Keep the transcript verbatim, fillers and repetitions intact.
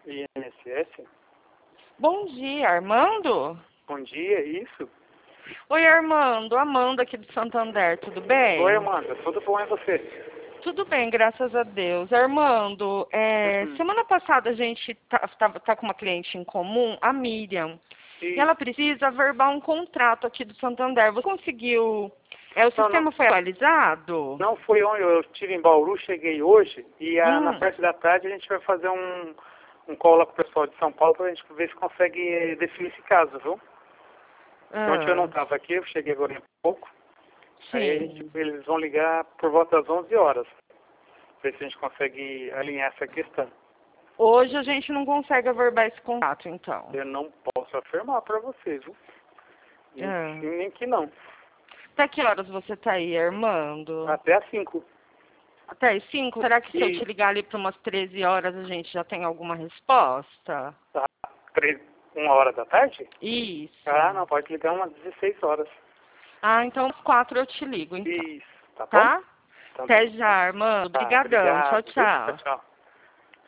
I N S S? Bom dia, Armando? Bom dia, isso? Oi, Armando. Amanda aqui do Santander, tudo bem? Oi, Amanda, tudo bom e você? Tudo bem, graças a Deus. Armando, é, Uhum. semana passada a gente tá, tá, tá com uma cliente em comum, a Miriam, e Isso. ela precisa averbar um contrato aqui do Santander. Você conseguiu... É, o Não, não, sistema foi atualizado? não foi onde eu estive em Bauru, cheguei hoje, e ah, na Hum. parte da tarde a gente vai fazer um, um call lá com o pessoal de São Paulo para a gente ver se consegue eh, definir esse caso, viu? Ontem eu não Ah, estava aqui, eu cheguei agora em pouco. Aí a sim. gente, eles vão ligar por volta das onze horas, ver se a gente consegue alinhar essa questão. Hoje a gente não consegue averbar esse contrato, então. Eu não posso afirmar para vocês, viu? Nem que Ah. sim, nem que não. Até que horas você tá aí, Armando? Até às cinco. Até as cinco? Será que se eu E te ligar ali para umas treze horas a gente já tem alguma resposta? tá três, uma hora da tarde? Isso. Ah, não, pode ligar umas dezesseis horas. Ah, então às quatro eu te ligo, então. Isso, tá bom? Tá? Então, Até já, Armando. tá, Obrigadão. Tchau, obrigado, viu? Tchau, tchau. tchau.